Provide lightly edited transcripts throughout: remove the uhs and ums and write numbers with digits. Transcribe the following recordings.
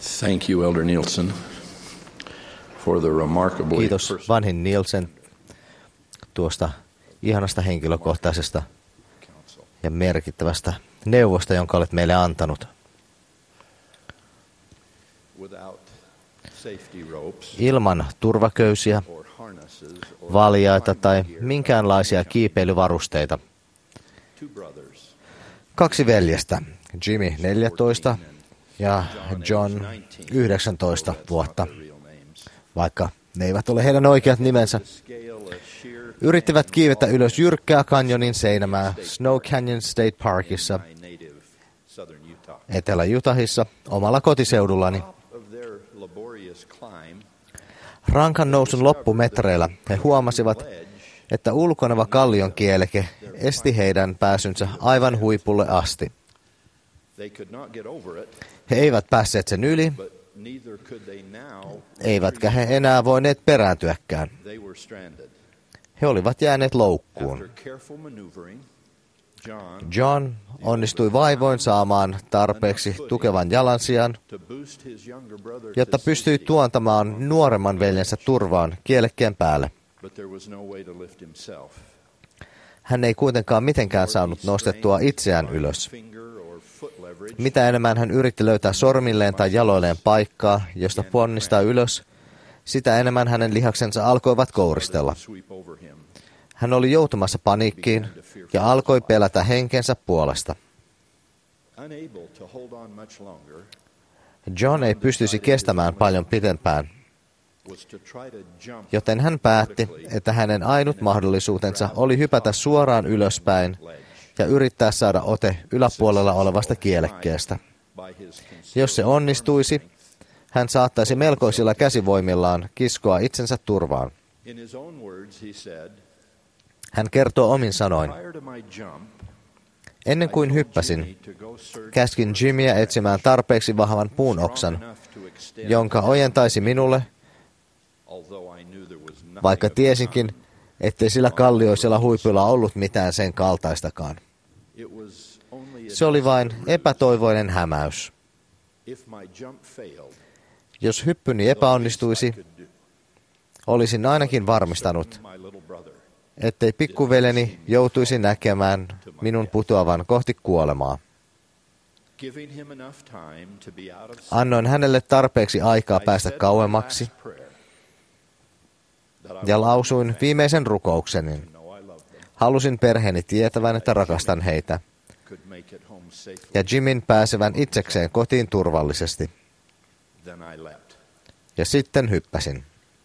Thank you, Elder Nielsen, for the remarkably Kiitos vanhin Nielsen tuosta ihanasta henkilökohtaisesta ja merkittävästä neuvosta, jonka olet meille antanut. Ilman turvaköysiä, valjaita tai minkäänlaisia kiipeilyvarusteita. Kaksi veljestä, Jimmy 14 ja John 19 vuotta, vaikka ne eivät ole heidän oikeat nimensä, yrittivät kiivetä ylös jyrkkää kanjonin seinämää Snow Canyon State Parkissa, Etelä-Utahissa, omalla kotiseudullani. Rankan nousun loppumetreillä he huomasivat, että ulkoneva kallionkieleke esti heidän pääsynsä aivan huipulle asti. He eivät päässeet sen yli, eivätkä he enää voineet perääntyäkään. He olivat jääneet loukkuun. John onnistui vaivoin saamaan tarpeeksi tukevan jalansijan, jotta pystyi tuontamaan nuoremman veljensä turvaan kielekkeen päälle. Hän ei kuitenkaan mitenkään saanut nostettua itseään ylös. Mitä enemmän hän yritti löytää sormilleen tai jaloilleen paikkaa, josta ponnistaa ylös, sitä enemmän hänen lihaksensa alkoivat kouristella. Hän oli joutumassa paniikkiin ja alkoi pelätä henkensä puolesta. John ei pystyisi kestämään paljon pitempään, joten hän päätti, että hänen ainut mahdollisuutensa oli hypätä suoraan ylöspäin ja yrittää saada ote yläpuolella olevasta kielekkeestä. Jos se onnistuisi, hän saattaisi melkoisilla käsivoimillaan kiskoa itsensä turvaan. Hän kertoo omin sanoin: ennen kuin hyppäsin, käskin Jimmyä etsimään tarpeeksi vahvan puun oksan, jonka ojentaisi minulle, vaikka tiesinkin, ettei sillä kallioisella huipulla ollut mitään sen kaltaistakaan. Se oli vain epätoivoinen hämäys. Jos hyppyni epäonnistuisi, olisin ainakin varmistanut, ettei pikkuveleni joutuisi näkemään minun putoavan kohti kuolemaa. Annoin hänelle tarpeeksi aikaa päästä kauemmaksi ja lausuin viimeisen rukoukseni. Halusin perheeni tietävän, että rakastan heitä ja Jimin pääsevän itsekseen kotiin turvallisesti. Ja sitten hyppäsin.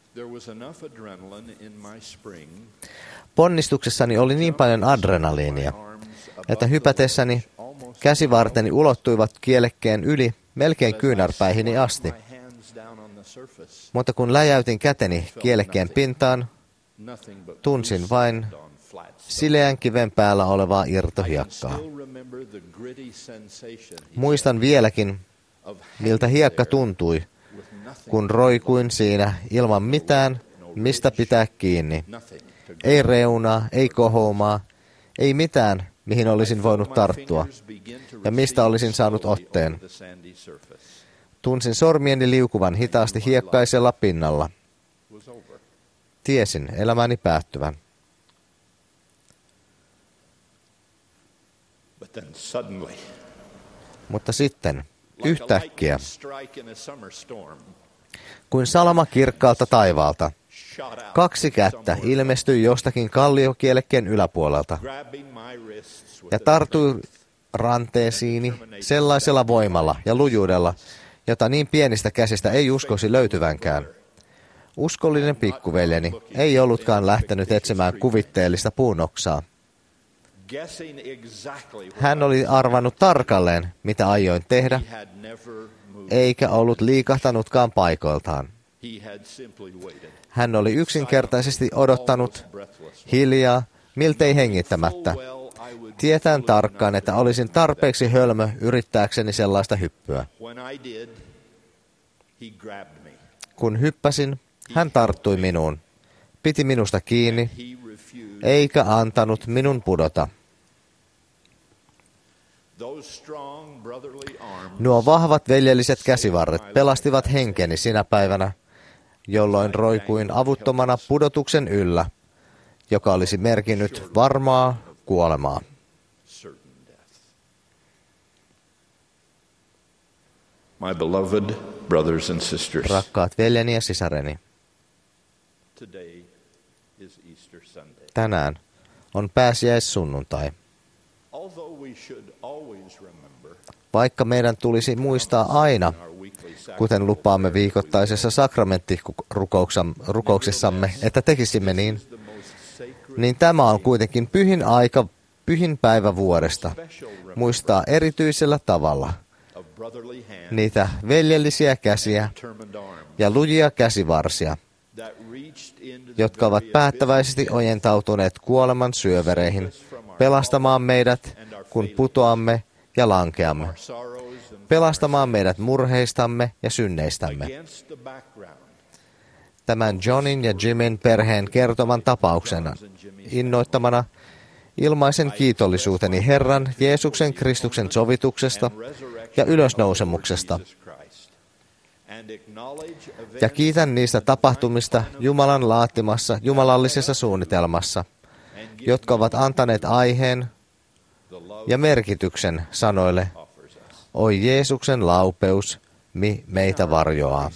Ponnistuksessani oli niin paljon adrenaliinia, että hypätessäni käsivarteni ulottuivat kielekkeen yli melkein kyynärpäihini asti. Mutta kun läjäytin käteni kielekkeen pintaan, tunsin vain sileän kiven päällä olevaa irtohiekkaa. Muistan vieläkin, miltä hiekka tuntui, kun roikuin siinä ilman mitään, mistä pitää kiinni. Ei reunaa, ei kohoumaa, ei mitään, mihin olisin voinut tarttua ja mistä olisin saanut otteen. Tunsin sormieni liukuvan hitaasti hiekkaisella pinnalla. Tiesin elämäni päättyvän. Mutta sitten, yhtäkkiä, kuin salama kirkkaalta taivaalta, kaksi kättä ilmestyi jostakin kalliokielekkeen yläpuolelta ja tartui ranteesiini sellaisella voimalla ja lujuudella, jota niin pienistä käsistä ei uskoisi löytyvänkään. Uskollinen pikkuveljeni ei ollutkaan lähtenyt etsimään kuvitteellista puunoksaa. Hän oli arvannut tarkalleen, mitä aioin tehdä, eikä ollut liikahtanutkaan paikoiltaan. Hän oli yksinkertaisesti odottanut, hiljaa, miltei hengittämättä, tietäen tarkkaan, että olisin tarpeeksi hölmö yrittääkseni sellaista hyppyä. Kun hyppäsin, hän tarttui minuun, piti minusta kiinni, eikä antanut minun pudota. Nuo vahvat veljelliset käsivarret pelastivat henkeni sinä päivänä, jolloin roikuin avuttomana pudotuksen yllä, joka olisi merkinnyt varmaa kuolemaa. My beloved brothers and sisters, Rakkaat veljeni ja sisareni, today is Easter Sunday. tänään on pääsiäissunnuntai. Although we should always remember, Vaikka meidän tulisi muistaa aina, kuten lupaamme viikoittaisessa sakramenttirukouksessamme, että tekisimme niin tämä on kuitenkin pyhin aika, pyhin päivä vuodesta, muistaa erityisellä tavalla niitä veljellisiä käsiä ja lujia käsivarsia, jotka ovat päättäväisesti ojentautuneet kuoleman syövereihin, pelastamaan meidät, kun putoamme ja lankeamme, pelastamaan meidät murheistamme ja synneistämme. Tämän Johnin ja Jimin perheen kertoman tapauksena innoittamana ilmaisen kiitollisuuteni Herran Jeesuksen Kristuksen sovituksesta ja ylösnousemuksesta. Ja kiitän niistä tapahtumista Jumalan laatimassa jumalallisessa suunnitelmassa, jotka ovat antaneet aiheen ja merkityksen sanoille, oi Jeesuksen laupeus, meitä varjoaa.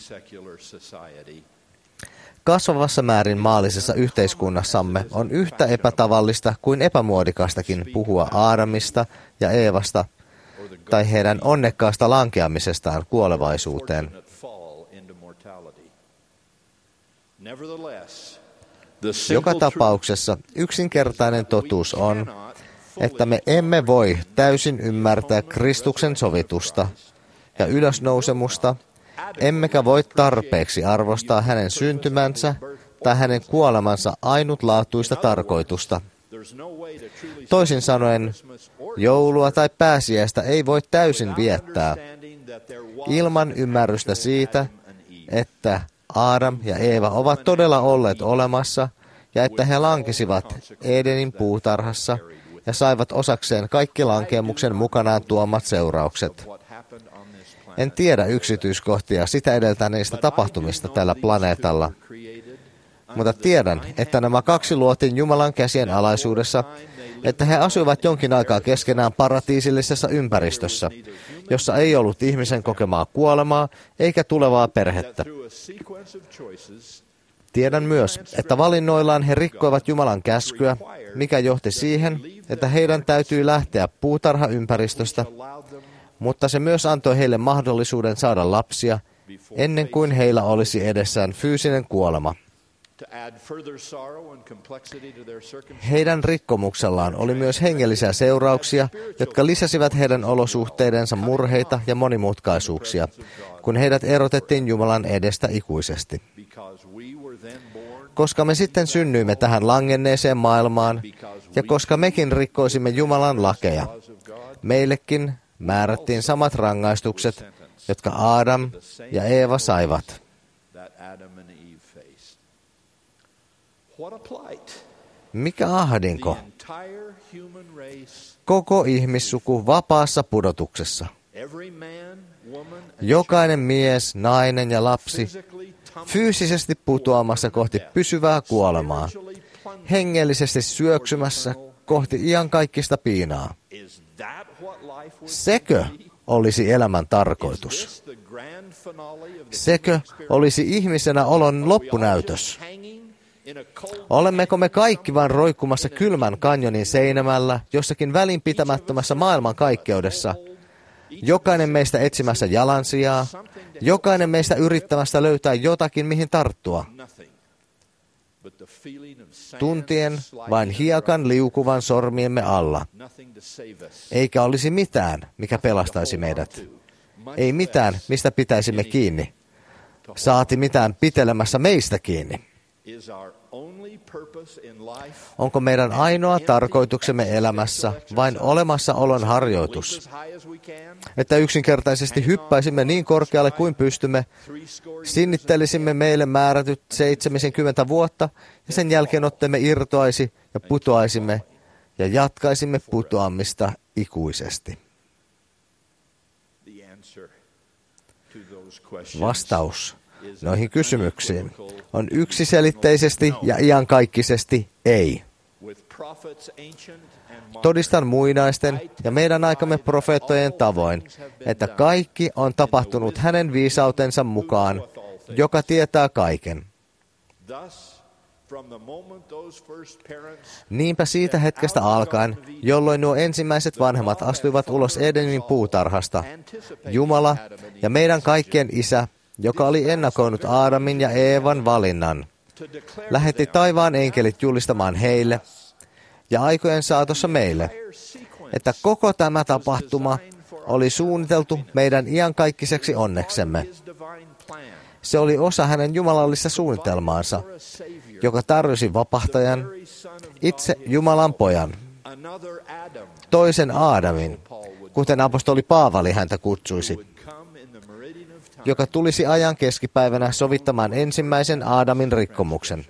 Kasvavassa määrin maallisessa yhteiskunnassamme on yhtä epätavallista kuin epämuodikastakin puhua Aadamista ja Eevasta tai heidän onnekkaasta lankeamisestaan kuolevaisuuteen. Joka tapauksessa yksinkertainen totuus on, että me emme voi täysin ymmärtää Kristuksen sovitusta ja ylösnousemusta, emmekä voi tarpeeksi arvostaa hänen syntymänsä tai hänen kuolemansa ainutlaatuista tarkoitusta. Toisin sanoen, joulua tai pääsiäistä ei voi täysin viettää ilman ymmärrystä siitä, että Aadam ja Eeva ovat todella olleet olemassa ja että he lankesivat Edenin puutarhassa ja saivat osakseen kaikki lankeemuksen mukanaan tuomat seuraukset. En tiedä yksityiskohtia sitä edeltäneistä tapahtumista tällä planeetalla, mutta tiedän, että nämä kaksi luotiin Jumalan käsien alaisuudessa, että he asuivat jonkin aikaa keskenään paratiisillisessa ympäristössä, jossa ei ollut ihmisen kokemaa kuolemaa eikä tulevaa perhettä. Tiedän myös, että valinnoillaan he rikkoivat Jumalan käskyä, mikä johti siihen, että heidän täytyy lähteä puutarhaympäristöstä, mutta se myös antoi heille mahdollisuuden saada lapsia ennen kuin heillä olisi edessään fyysinen kuolema. Heidän rikkomuksellaan oli myös hengellisiä seurauksia, jotka lisäsivät heidän olosuhteidensa murheita ja monimutkaisuuksia, kun heidät erotettiin Jumalan edestä ikuisesti. Koska me sitten synnyimme tähän langenneeseen maailmaan, ja koska mekin rikkoisimme Jumalan lakeja, meillekin määrättiin samat rangaistukset, jotka Aadam ja Eeva saivat. Mikä ahdinko? Koko ihmissuku vapaassa pudotuksessa. Jokainen mies, nainen ja lapsi fyysisesti putoamassa kohti pysyvää kuolemaa, hengellisesti syöksymässä kohti iankaikkista piinaa. Sekö olisi elämän tarkoitus? Sekö olisi ihmisenä olon loppunäytös? Olemmeko me kaikki vain roikkumassa kylmän kanjonin seinämällä jossakin välinpitämättömässä maailmankaikkeudessa? Jokainen meistä etsimässä jalansijaa, jokainen meistä yrittämässä löytää jotakin, mihin tarttua. Tuntien vain hiekan liukuvan sormiemme alla. Eikä olisi mitään, mikä pelastaisi meidät. Ei mitään, mistä pitäisimme kiinni. Saati mitään pitelemässä meistä kiinni. Onko meidän ainoa tarkoituksemme elämässä vain olemassaolon harjoitus? Että yksinkertaisesti hyppäisimme niin korkealle kuin pystymme, sinnittelisimme meille määrätyt 70 vuotta ja sen jälkeen otteemme irtoaisi ja putoaisimme ja jatkaisimme putoamista ikuisesti. Vastaus noihin kysymyksiin on yksiselitteisesti ja iankaikkisesti ei. Todistan muinaisten ja meidän aikamme profeettojen tavoin, että kaikki on tapahtunut hänen viisautensa mukaan, joka tietää kaiken. Niinpä siitä hetkestä alkaen, jolloin nuo ensimmäiset vanhemmat astuivat ulos Edenin puutarhasta, Jumala ja meidän kaikkien Isä, joka oli ennakoinut Aadamin ja Eevan valinnan, lähetti taivaan enkelit julistamaan heille ja aikojen saatossa meille, että koko tämä tapahtuma oli suunniteltu meidän iankaikkiseksi onneksemme. Se oli osa hänen jumalallista suunnitelmaansa, joka tarjosi vapahtajan, itse Jumalan pojan, toisen Aadamin, kuten apostoli Paavali häntä kutsuisi, joka tulisi ajan keskipäivänä sovittamaan ensimmäisen Aadamin rikkomuksen.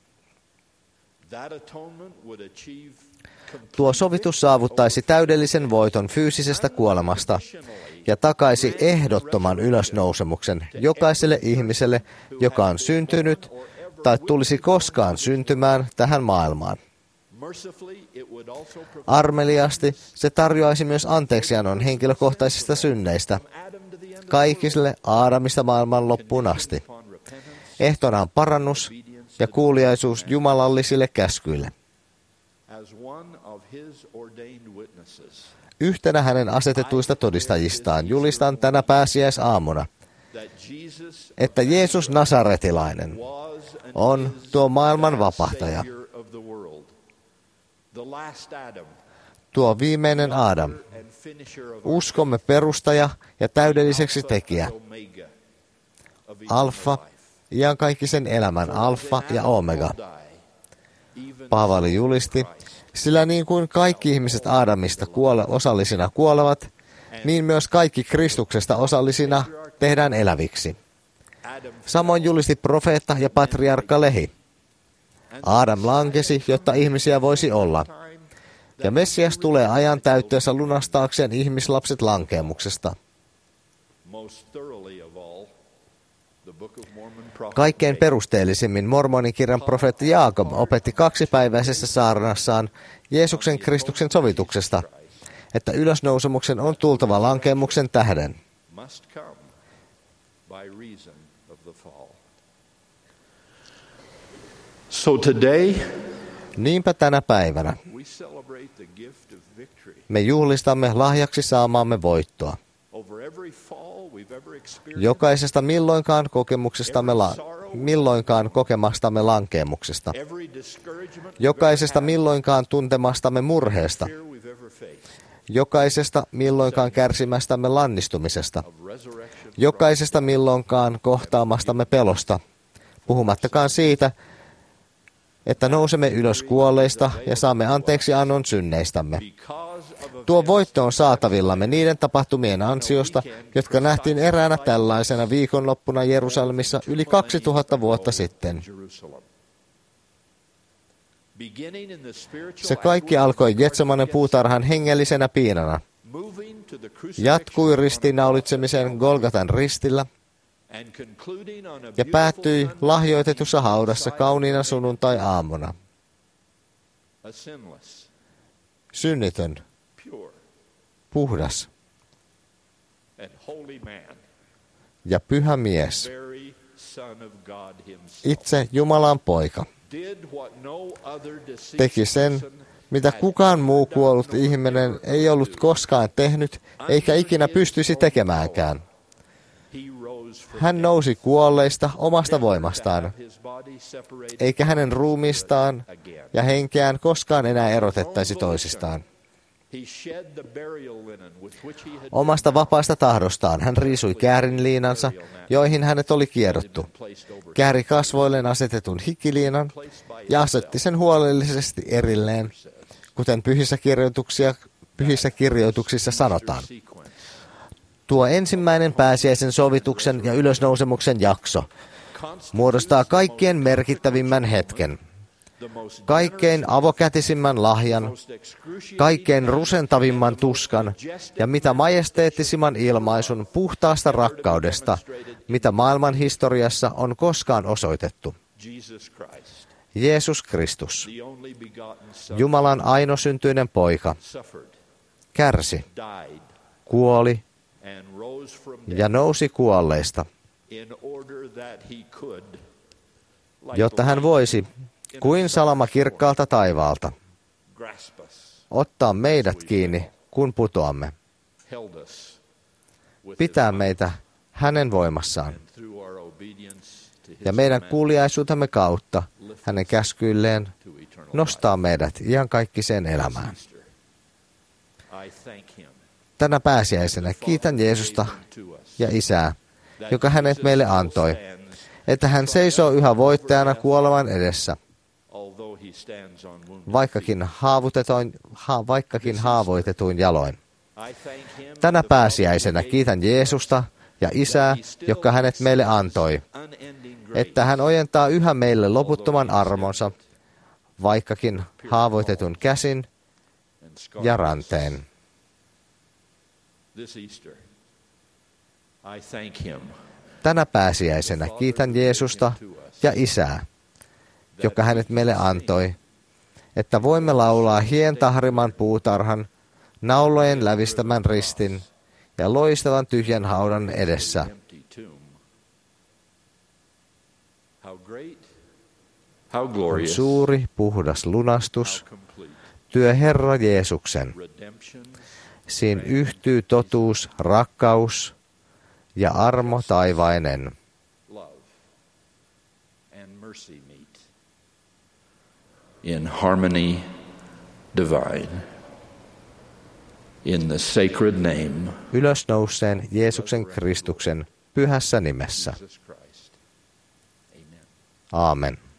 Tuo sovitus saavuttaisi täydellisen voiton fyysisestä kuolemasta ja takaisi ehdottoman ylösnousemuksen jokaiselle ihmiselle, joka on syntynyt tai tulisi koskaan syntymään tähän maailmaan. Armeliasti se tarjoaisi myös anteeksiannon henkilökohtaisista synneistä kaikille Aadamista maailman loppuun asti. Ehtona on parannus ja kuuliaisuus jumalallisille käskyille. Yhtenä hänen asetetuista todistajistaan julistan tänä pääsiäisaamuna, että Jeesus Nasaretilainen on tuo maailman vapahtaja, tuo viimeinen Aadam, uskomme perustaja ja täydelliseksi tekijä, Alfa, iankaikkisen elämän Alfa ja Omega. Paavali julisti, sillä niin kuin kaikki ihmiset Aadamista osallisina kuolevat, niin myös kaikki Kristuksesta osallisina tehdään eläviksi. Samoin julisti profeetta ja patriarkka Lehi. Aadam lankesi, jotta ihmisiä voisi olla. Ja Messias tulee ajan täytteessä lunastaakseen ihmislapset lankeemuksesta. Kaikkein perusteellisimmin mormonikirjan profeetti Jaakob opetti 2-päiväisessä saarnassaan Jeesuksen Kristuksen sovituksesta, että ylösnousemuksen on tultava lankeemuksen tähden. So today, niinpä tänä päivänä me juhlistamme lahjaksi saamaamme voittoa. Jokaisesta milloinkaan kokemastamme lankeemuksesta. Jokaisesta milloinkaan tuntemastamme murheesta. Jokaisesta milloinkaan kärsimästämme lannistumisesta. Jokaisesta milloinkaan kohtaamastamme pelosta. Puhumattakaan siitä, että nousemme ylös kuolleista ja saamme anteeksi annon synneistämme. Tuo voitto on saatavillamme niiden tapahtumien ansiosta, jotka nähtiin eräänä tällaisena viikonloppuna Jerusalemissa yli 2000 vuotta sitten. Se kaikki alkoi Getsemanen puutarhan hengellisenä piinana, jatkui ristiinnaulitsemisen Golgatan ristillä ja päättyi lahjoitetussa haudassa kauniina sunnuntai-aamuna. Synnitön, puhdas ja pyhä mies, itse Jumalan poika, teki sen, mitä kukaan muu kuollut ihminen ei ollut koskaan tehnyt, eikä ikinä pystyisi tekemäänkään. Hän nousi kuolleista omasta voimastaan, eikä hänen ruumiistaan ja henkeään koskaan enää erotettaisi toisistaan. Omasta vapaasta tahdostaan hän riisui käärinliinansa, joihin hänet oli kiedottu, kääri kasvoilleen asetetun hikiliinan ja asetti sen huolellisesti erilleen, kuten pyhissä kirjoituksissa sanotaan. Tuo ensimmäinen pääsiäisen sovituksen ja ylösnousemuksen jakso muodostaa kaikkien merkittävimmän hetken. kaikkein avokätisimmän lahjan, kaikkein rusentavimman tuskan ja mitä majesteettisimman ilmaisun puhtaasta rakkaudesta, mitä maailman historiassa on koskaan osoitettu. Jeesus Kristus, Jumalan ainosyntyinen poika, kärsi, kuoli ja nousi kuolleista, jotta hän voisi, kuin salama kirkkaalta taivaalta, ottaa meidät kiinni, kun putoamme, pitää meitä hänen voimassaan ja meidän kuuliaisuutemme kautta hänen käskyilleen nostaa meidät iankaikkiseen elämään. Tänä pääsiäisenä kiitän Jeesusta ja Isää, joka hänet meille antoi, että hän seisoo yhä voittajana kuoleman edessä, vaikkakin haavoitetuin jaloin. Tänä pääsiäisenä kiitän Jeesusta ja Isää, joka hänet meille antoi, että hän ojentaa yhä meille loputtoman armonsa, vaikkakin haavoitetun käsin ja ranteen. Tänä pääsiäisenä kiitän Jeesusta ja Isää, joka hänet meille antoi, että voimme laulaa hientahriman puutarhan, naulojen lävistämän ristin ja loistavan tyhjän haudan edessä. On suuri, puhdas lunastus, työ Herra Jeesuksen. Siinä yhtyy totuus, rakkaus ja armo taivainen. In harmony divine. In the sacred name. Ylösnouseen Jeesuksen Kristuksen pyhässä nimessä. Aamen.